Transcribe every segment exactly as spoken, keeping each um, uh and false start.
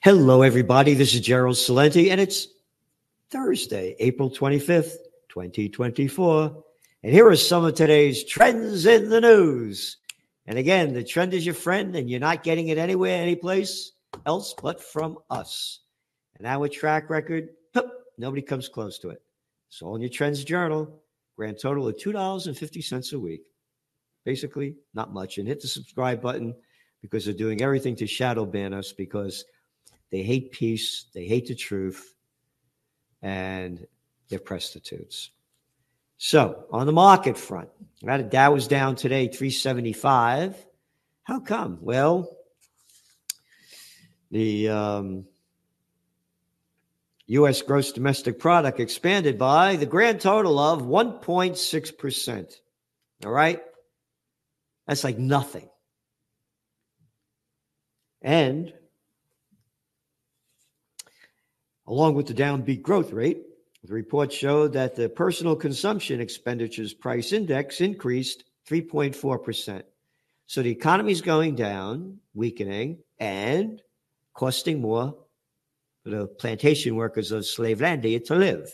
Hello, everybody. This is Gerald Celente, and it's Thursday, April twenty-fifth, twenty twenty-four. And here are some of today's trends in the news. And again, the trend is your friend, and you're not getting it anywhere, anyplace else but from us. And our track record, nobody comes close to it. It's all in your Trends Journal. Grand total of two dollars and fifty cents a week. Basically, not much. And hit the subscribe button because they're doing everything to shadow ban us because they hate peace, they hate the truth, and they're prostitutes. So, on the market front, right, the Dow was down today, three seventy-five. How come? Well, the um, U S gross domestic product expanded by the grand total of one point six percent. All right? That's like nothing. And along with the downbeat growth rate, the report showed that the personal consumption expenditures price index increased three point four percent. So the economy is going down, weakening, and costing more for the plantation workers of Slavelandia to live.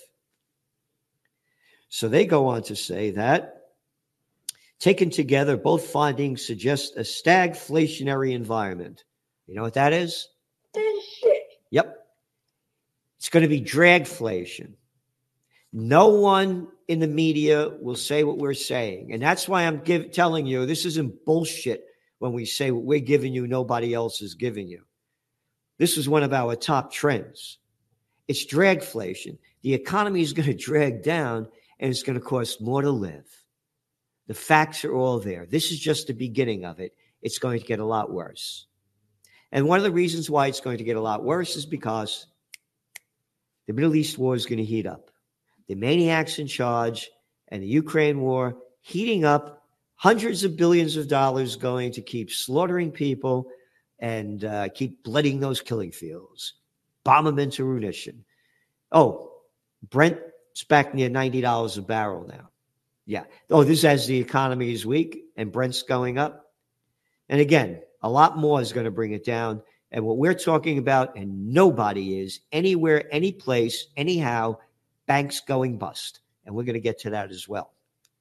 So they go on to say that, taken together, both findings suggest a stagflationary environment. You know what that is? Shit. Yep. It's going to be dragflation. No one in the media will say what we're saying. And that's why I'm give, telling you this isn't bullshit when we say what we're giving you, nobody else is giving you. This is one of our top trends. It's dragflation. The economy is going to drag down and it's going to cost more to live. The facts are all there. This is just the beginning of it. It's going to get a lot worse. And one of the reasons why it's going to get a lot worse is because the Middle East war is going to heat up. The maniacs in charge and the Ukraine war heating up, hundreds of billions of dollars going to keep slaughtering people and uh, keep blooding those killing fields, bomb them into ruination. Oh, Brent's back near ninety dollars a barrel now. Yeah. Oh, this is as the economy is weak and Brent's going up. And again, a lot more is going to bring it down. And what we're talking about, and nobody is anywhere, any place, anyhow, banks going bust. And we're going to get to that as well.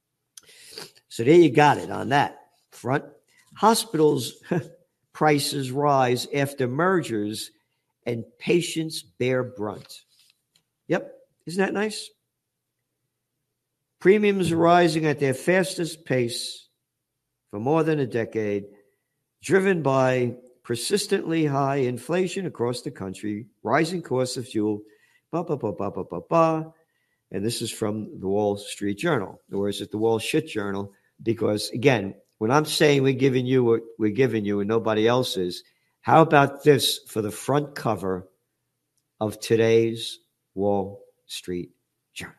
So there you got it on that front. Hospitals prices rise after mergers and patients bear brunt. Yep. Isn't that nice? Premiums are rising at their fastest pace for more than a decade, driven by persistently high inflation across the country, rising costs of fuel, ba, ba, ba, ba, ba, ba, ba. And this is from the Wall Street Journal, or is it the Wall Shit Journal? Because, again, when I'm saying we're giving you what we're giving you and nobody else is, how about this for the front cover of today's Wall Street Journal?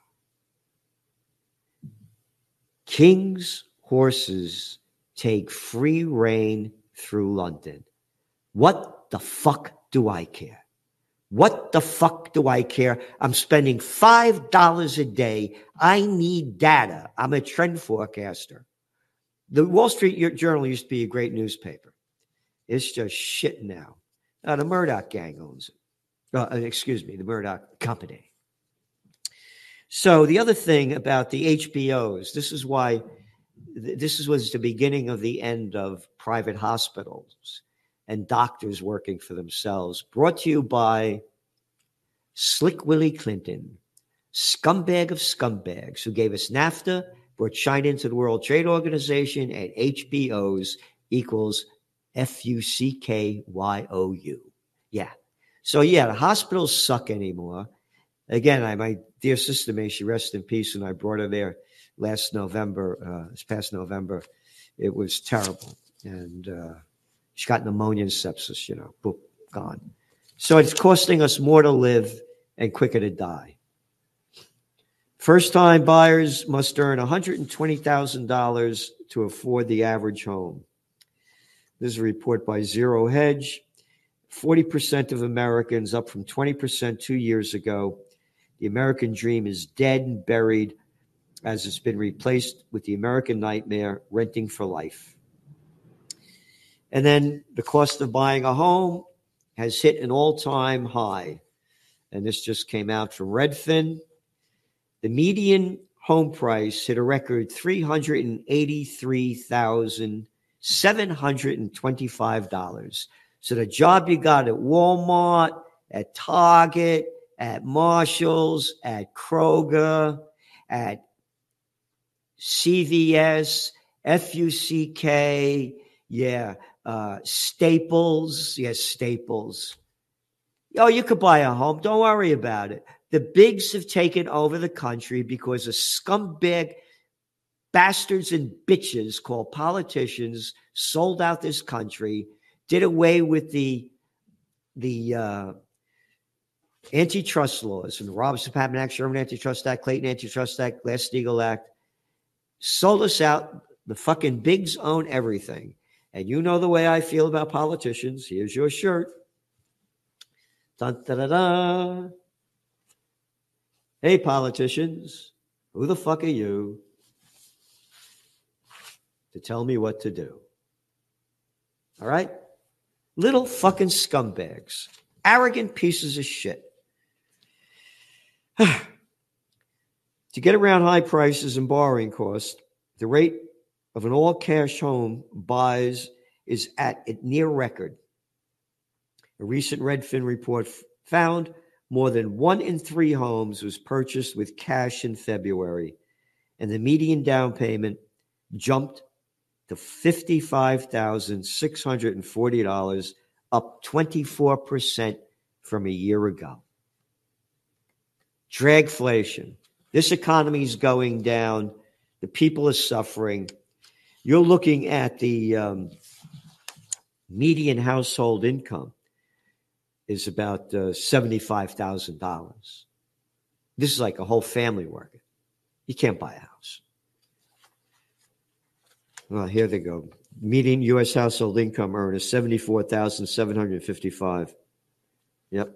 King's horses take free rein through London. What the fuck do I care? What the fuck do I care? I'm spending five dollars a day. I need data. I'm a trend forecaster. The Wall Street Journal used to be a great newspaper. It's just shit now. Now the Murdoch gang owns it. Uh, excuse me, the Murdoch company. So the other thing about the H B Os, this is why this was the beginning of the end of private hospitals and doctors working for themselves. Brought to you by Slick Willie Clinton, scumbag of scumbags, who gave us NAFTA, brought China into the World Trade Organization, and H B Os equals F U C K Y O U. Yeah. So, yeah, the hospitals suck anymore. Again, I, my dear sister, may she rest in peace, and I brought her there last November, uh, this past November. It was terrible. And uh, she got pneumonia and sepsis, you know, boom, gone. So it's costing us more to live and quicker to die. First-time buyers must earn one hundred twenty thousand dollars to afford the average home. This is a report by Zero Hedge. forty percent of Americans, up from twenty percent two years ago. The American dream is dead and buried as it's been replaced with the American nightmare, renting for life. And then the cost of buying a home has hit an all-time high. And this just came out from Redfin. The median home price hit a record three hundred eighty-three thousand seven hundred twenty-five dollars. So the job you got at Walmart, at Target, at Marshall's, at Kroger, at C V S, F U C K, yeah, uh, Staples, yes, Staples. Oh, you could buy a home. Don't worry about it. The bigs have taken over the country because of scumbag bastards and bitches called politicians sold out this country, did away with the the uh, antitrust laws and the Robinson-Patman Act, Sherman Antitrust Act, Clayton Antitrust Act, Glass-Steagall Act, sold us out. The fucking bigs own everything. And you know the way I feel about politicians. Here's your shirt. Dun, da, da, da. Hey, politicians, who the fuck are you to tell me what to do? All right? Little fucking scumbags. Arrogant pieces of shit. To get around high prices and borrowing costs, the rate of an all-cash home buys is at a near record. A recent Redfin report f- found more than one in three homes was purchased with cash in February, and the median down payment jumped to fifty-five thousand six hundred forty dollars, up twenty-four percent from a year ago. Dragflation. This economy is going down. The people are suffering. You're looking at the um, median household income is about uh, seventy-five thousand dollars. This is like a whole family working. You can't buy a house. Well, here they go. Median U S household income earner is seventy-four thousand seven hundred fifty-five dollars. Yep.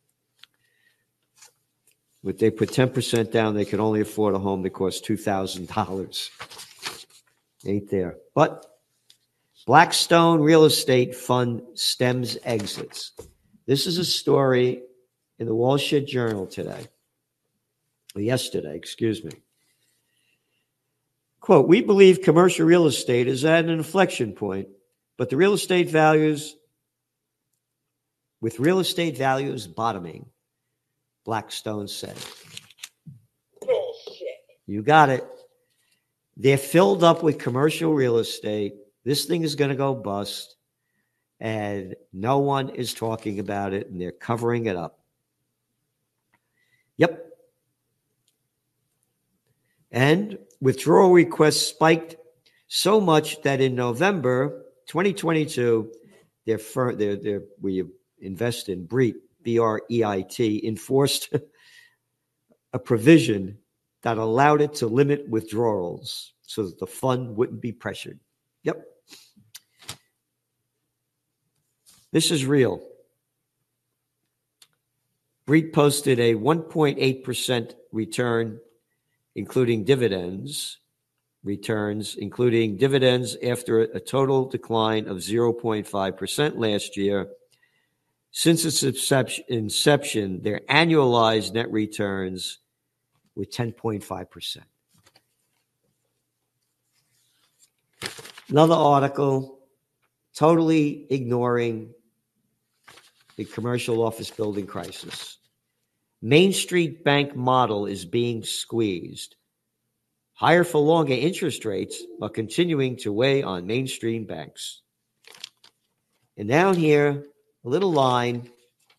But they put ten percent down, they could only afford a home that costs two thousand dollars. Ain't there. But Blackstone Real Estate Fund stems exits. This is a story in the Wall Street Journal today. Or yesterday, excuse me. Quote, we believe commercial real estate is at an inflection point, but the real estate values, with real estate values bottoming, Blackstone said. Bullshit. You got it. They're filled up with commercial real estate. This thing is going to go bust, and no one is talking about it, and they're covering it up. Yep. And withdrawal requests spiked so much that in November twenty twenty-two, their firm, their, their, we invest in BREIT, B R E I T, enforced a provision that allowed it to limit withdrawals so that the fund wouldn't be pressured. Yep. This is real. BREIT posted a one point eight percent return, including dividends, returns, including dividends after a total decline of zero point five percent last year. Since its inception, their annualized net returns were ten point five percent. Another article totally ignoring the commercial office building crisis. Main Street Bank model is being squeezed. Higher for longer interest rates are continuing to weigh on mainstream banks. And down here, a little line.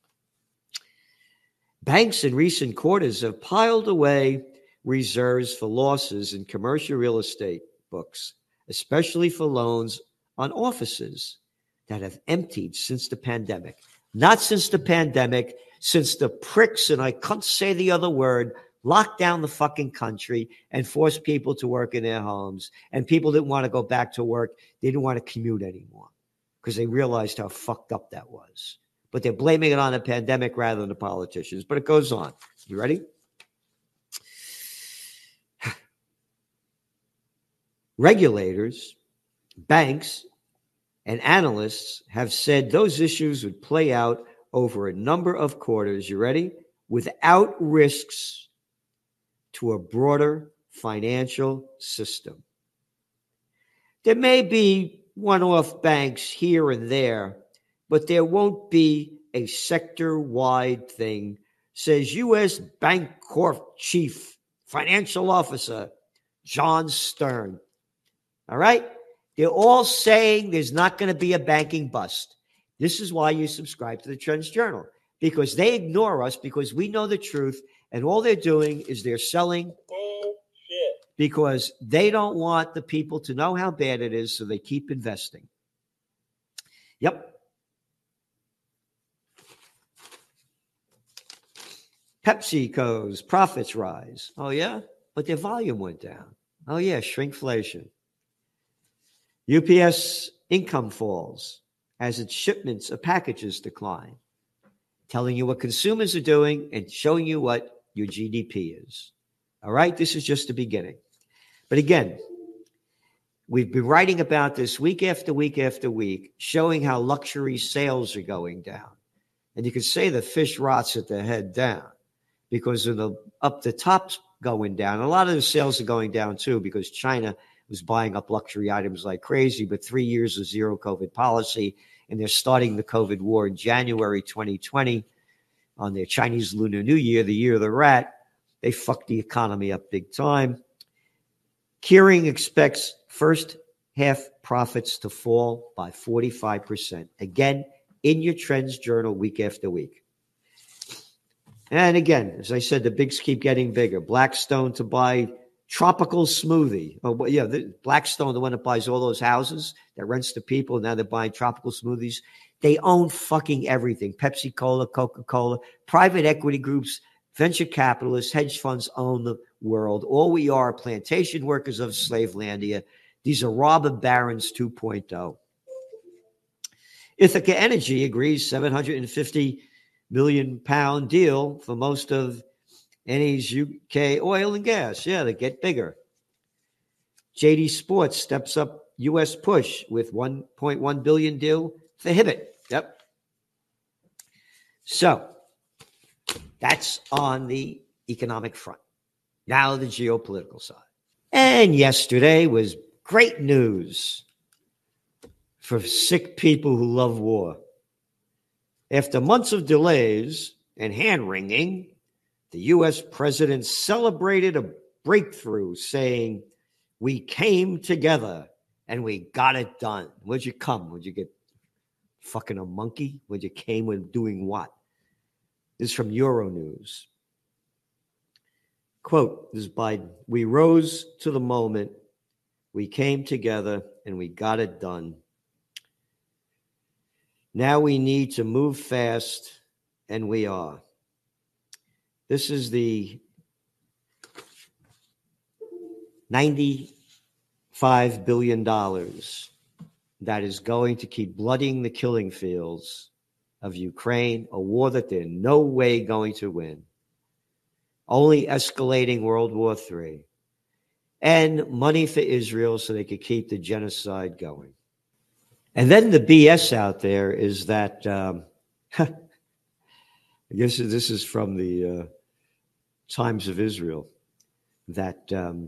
Banks in recent quarters have piled away reserves for losses in commercial real estate books, especially for loans on offices that have emptied since the pandemic. Not since the pandemic, since the pricks, and I can't say the other word, locked down the fucking country and forced people to work in their homes. And people didn't want to go back to work. They didn't want to commute anymore because they realized how fucked up that was. But they're blaming it on the pandemic rather than the politicians. But it goes on. You ready? Regulators, banks, And analysts have said those issues would play out over a number of quarters, you ready? Without risks to a broader financial system. There may be one-off banks here and there, but there won't be a sector-wide thing, says U S Bancorp Chief Financial Officer John Stern. All right? They're all saying there's not going to be a banking bust. This is why you subscribe to the Trends Journal, because they ignore us because we know the truth, and all they're doing is they're selling bullshit because they don't want the people to know how bad it is, so they keep investing. Yep. PepsiCo's profits rise. Oh, yeah? But their volume went down. Oh, yeah, shrinkflation. U P S income falls as its shipments of packages decline, telling you what consumers are doing and showing you what your G D P is. All right? This is just the beginning. But again, we've been writing about this week after week after week, showing how luxury sales are going down. And you could say the fish rots at the head down because of the up the top's going down. A lot of the sales are going down too because China was buying up luxury items like crazy, but three years of zero COVID policy, and they're starting the COVID war in January twenty twenty on their Chinese Lunar New Year, the year of the rat. They fucked the economy up big time. Kering expects first half profits to fall by forty-five percent. Again, in your Trends Journal week after week. And again, as I said, the bigs keep getting bigger. Blackstone to buy Tropical Smoothie. Oh, yeah, the, Blackstone, the one that buys all those houses, that rents to people, now they're buying Tropical Smoothies. They own fucking everything. Pepsi-Cola, Coca-Cola, private equity groups, venture capitalists, hedge funds own the world. All we are plantation workers of Slavelandia. These are robber barons two point oh. Ithaca Energy agrees seven hundred fifty million pound deal for most of Eni's U K oil and gas. Yeah, they get bigger. J D Sports steps up U S push with one point one billion deal for Hibbett. Yep. So that's on the economic front. Now the geopolitical side. And yesterday was great news for sick people who love war. After months of delays and hand-wringing, the U S president celebrated a breakthrough, saying, "We came together and we got it done." Where'd you come? Would you get fucking a monkey? Would you came with doing what? This is from Euronews. Quote, this is Biden. "We rose to the moment. We came together and we got it done. Now we need to move fast, and we are." This is the ninety-five billion dollars that is going to keep blooding the killing fields of Ukraine, a war that they're no way going to win, only escalating World War Three, and money for Israel so they could keep the genocide going. And then the B S out there is that, um, I guess this is from the uh, Times of Israel, that um,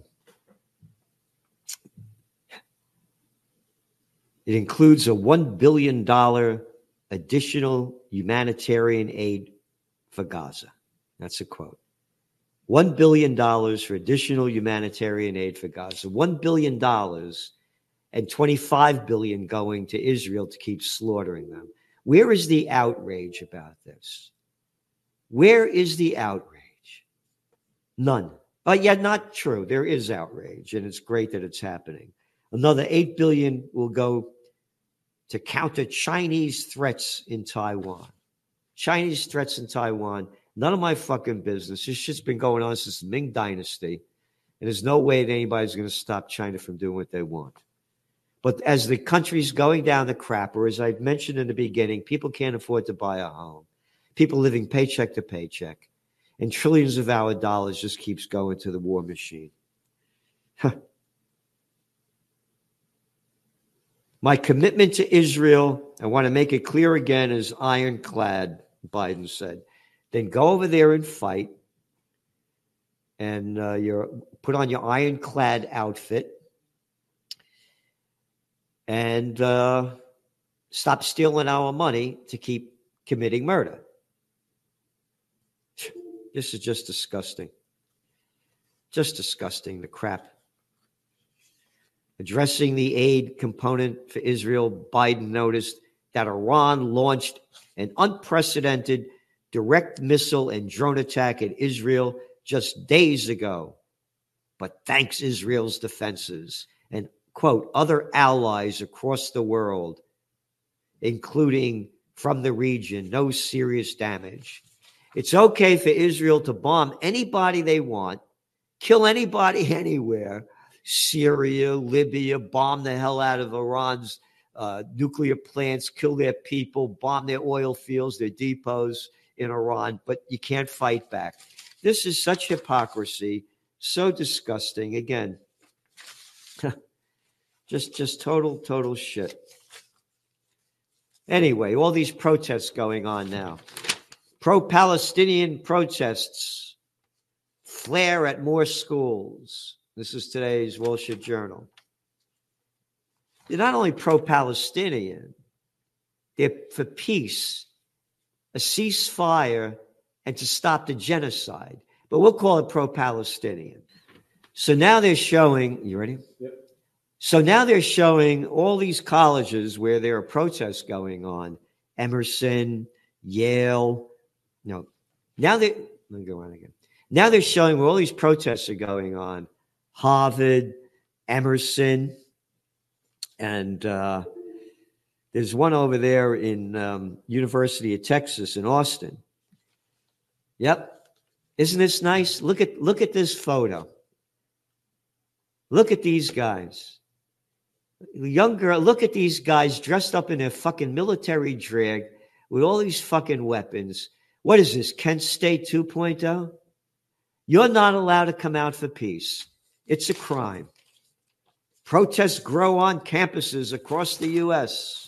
it includes a one billion dollars additional humanitarian aid for Gaza. That's a quote. one billion dollars for additional humanitarian aid for Gaza. one billion dollars and twenty-five billion dollars going to Israel to keep slaughtering them. Where is the outrage about this? Where is the outrage? None. But yet not true. There is outrage, and it's great that it's happening. Another eight billion dollars will go to counter Chinese threats in Taiwan. Chinese threats in Taiwan, none of my fucking business. This shit's been going on since the Ming Dynasty, and there's no way that anybody's going to stop China from doing what they want. But as the country's going down the crap, or as I mentioned in the beginning, people can't afford to buy a home. People living paycheck to paycheck. And trillions of our dollars just keeps going to the war machine. Huh. My commitment to Israel, I want to make it clear again, is ironclad, Biden said. Then go over there and fight. And uh, you're put on your ironclad outfit. And uh, stop stealing our money to keep committing murder. This is just disgusting. Just disgusting, the crap. Addressing the aid component for Israel, Biden noticed that Iran launched an unprecedented direct missile and drone attack at Israel just days ago. But thanks Israel's defenses and, quote, other allies across the world, including from the region, no serious damage. It's okay for Israel to bomb anybody they want, kill anybody anywhere, Syria, Libya, bomb the hell out of Iran's uh, nuclear plants, kill their people, bomb their oil fields, their depots in Iran, but you can't fight back. This is such hypocrisy, so disgusting. Again, just, just total, total shit. Anyway, all these protests going on now. Pro-Palestinian protests flare at more schools. This is today's Wall Street Journal. They're not only pro-Palestinian, they're for peace, a ceasefire, and to stop the genocide. But we'll call it pro-Palestinian. So now they're showing, you ready? Yep. So now they're showing all these colleges where there are protests going on. Emerson, Yale, no. Now they, let me go on again. Now they're showing where all these protests are going on. Harvard, Emerson, and uh, there's one over there in um, University of Texas in Austin. Yep. Isn't this nice? Look at look at this photo. Look at these guys. Young girl, look at these guys dressed up in their fucking military drag with all these fucking weapons. What is this, Kent State two point oh? You're not allowed to come out for peace. It's a crime. Protests grow on campuses across the U S.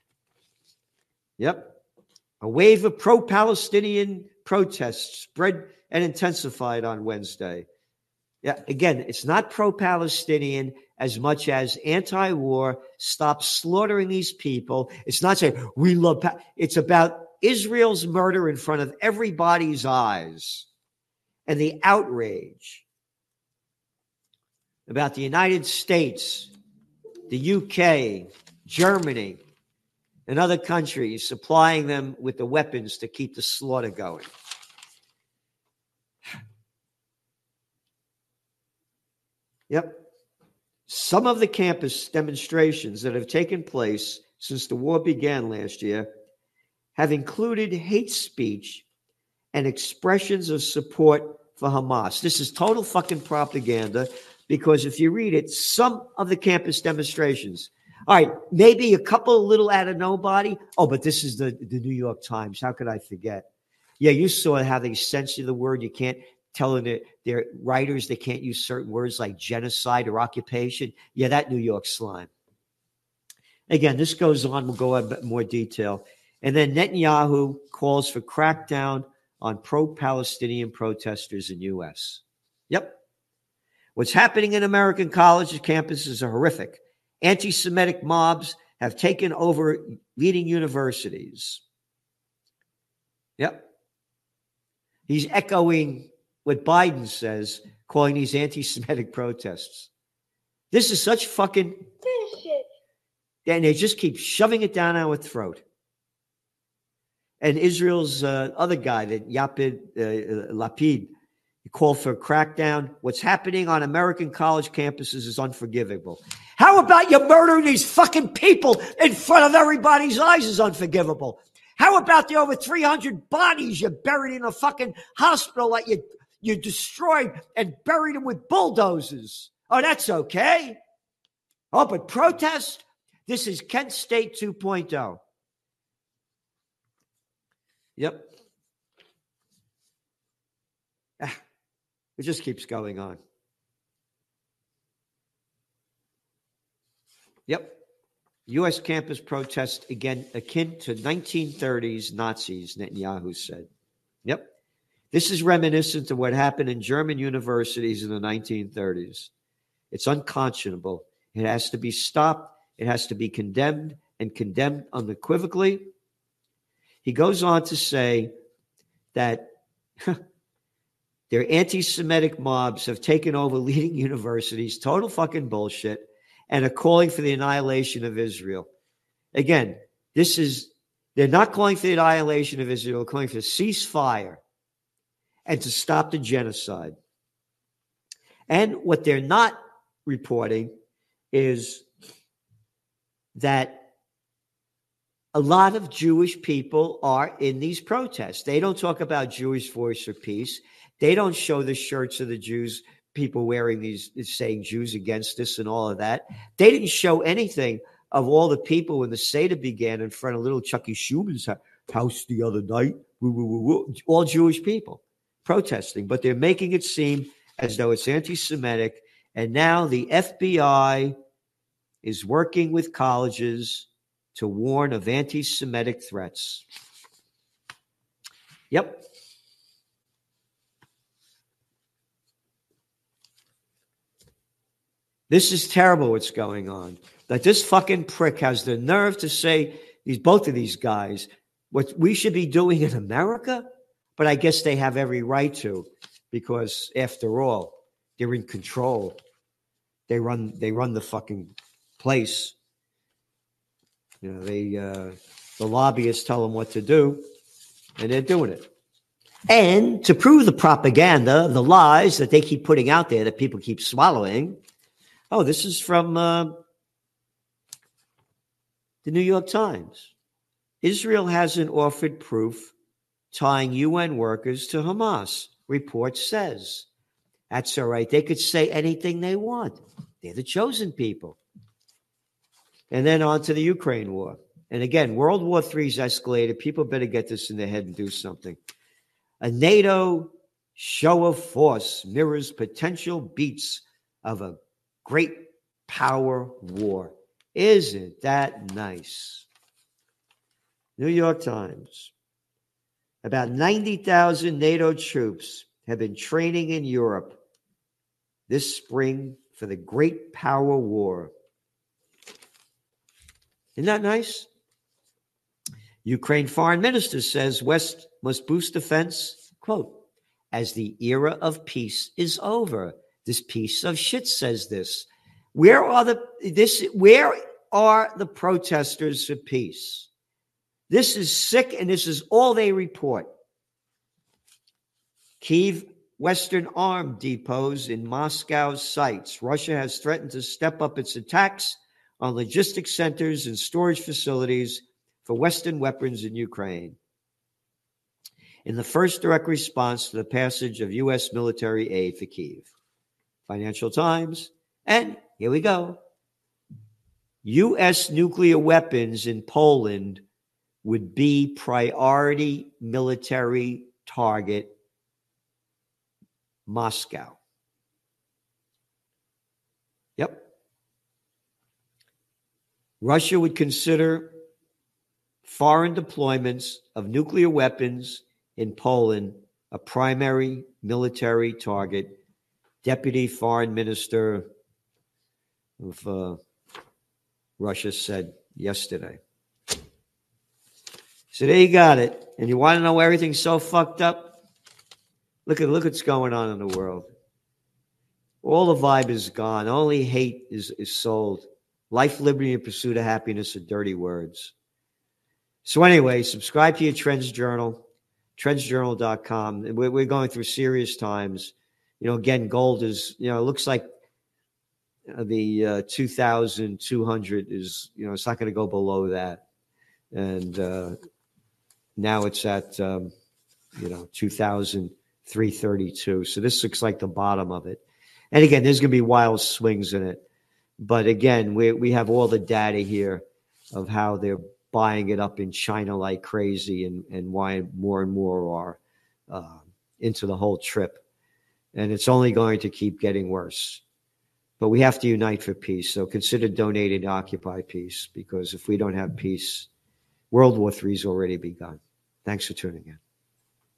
Yep. A wave of pro-Palestinian protests spread and intensified on Wednesday. Yeah, again, it's not pro-Palestinian as much as anti-war. Stop slaughtering these people. It's not saying we love. Pa-. It's about Israel's murder in front of everybody's eyes and the outrage about the United States, the U K, Germany, and other countries supplying them with the weapons to keep the slaughter going. Yep. Some of the campus demonstrations that have taken place since the war began last year have included hate speech and expressions of support for Hamas. This is total fucking propaganda because if you read it, some of the campus demonstrations, all right, maybe a couple of little out of nobody. Oh, but this is the, the New York Times. How could I forget? Yeah, you saw how they censor the word. You can't telling their, their writers they can't use certain words like genocide or occupation. Yeah, that New York slime. Again, this goes on. We'll go into more detail. And then Netanyahu calls for crackdown on pro-Palestinian protesters in U S. Yep. What's happening in American colleges campuses are horrific. Anti-Semitic mobs have taken over leading universities. Yep. He's echoing what Biden says, calling these anti-Semitic protests. This is such fucking bullshit. And they just keep shoving it down our throat. And Israel's uh, other guy, that Yapid uh, Lapid, he called for a crackdown. What's happening on American college campuses is unforgivable. How about you murdering these fucking people in front of everybody's eyes is unforgivable. How about the over three hundred bodies you buried in a fucking hospital that you, you destroyed and buried them with bulldozers? Oh, that's okay. Oh, but protest? This is Kent State two point oh. Yep. Ah, it just keeps going on. Yep. U S campus protest again akin to nineteen thirties Nazis, Netanyahu said. Yep. This is reminiscent of what happened in German universities in the nineteen thirties. It's unconscionable. It has to be stopped. It has to be condemned and condemned unequivocally. He goes on to say that their anti-Semitic mobs have taken over leading universities, total fucking bullshit, and are calling for the annihilation of Israel. Again, this is, they're not calling for the annihilation of Israel, they're calling for a ceasefire and to stop the genocide. And what they're not reporting is that a lot of Jewish people are in these protests. They don't talk about Jewish Voice for Peace. They don't show the shirts of the Jews, people wearing these, saying Jews against us and all of that. They didn't show anything of all the people when the Seder began in front of little Chucky Schuman's house the other night. Woo, woo, woo, woo. All Jewish people protesting, but they're making it seem as though it's anti-Semitic. And now the F B I is working with colleges to warn of anti-Semitic threats. Yep. This is terrible what's going on. That this fucking prick has the nerve to say, these both of these guys, what we should be doing in America, but I guess they have every right to, because after all, they're in control. They run they run the fucking place. You know, they uh, the lobbyists tell them what to do, and they're doing it. And to prove the propaganda, the lies that they keep putting out there that people keep swallowing. Oh, this is from uh, the New York Times. Israel hasn't offered proof tying U N workers to Hamas, report says. That's all right. They could say anything they want. They're the chosen people. And then on to the Ukraine war. And again, World War Three's escalated. People better get this in their head and do something. A NATO show of force mirrors potential beats of a great power war. Isn't that nice? New York Times. About ninety thousand NATO troops have been training in Europe this spring for the great power war. Isn't that nice? Ukraine foreign minister says West must boost defense, quote, as the era of peace is over. This piece of shit says this. Where are the this where are the protesters for peace? This is sick, and this is all they report. Kyiv Western arm depots in Moscow's sights. Russia has threatened to step up its attacks on logistics centers and storage facilities for Western weapons in Ukraine. In the first direct response to the passage of U S military aid for Kyiv. Financial Times. And here we go. U S nuclear weapons in Poland would be priority military target Moscow. Yep. Russia would consider foreign deployments of nuclear weapons in Poland a primary military target. Deputy Foreign Minister of uh, Russia said yesterday. So there you got it. And you want to know why everything's so fucked up? Look at look what's going on in the world. All the vibe is gone. Only hate is, is sold. Life, liberty, and pursuit of happiness are dirty words. So anyway, subscribe to your Trends Journal, trends journal dot com. We're, we're going through serious times. You know, again, gold is, you know, it looks like the uh, two thousand two hundred is, you know, it's not going to go below that. And uh, now it's at, um, you know, two thousand three thirty-two. So this looks like the bottom of it. And again, there's going to be wild swings in it. But again, we we have all the data here of how they're buying it up in China like crazy, and, and why more and more are uh, into the whole trip. And it's only going to keep getting worse. But we have to unite for peace. So consider donating to Occupy Peace, because if we don't have peace, World War Three has already begun. Thanks for tuning in.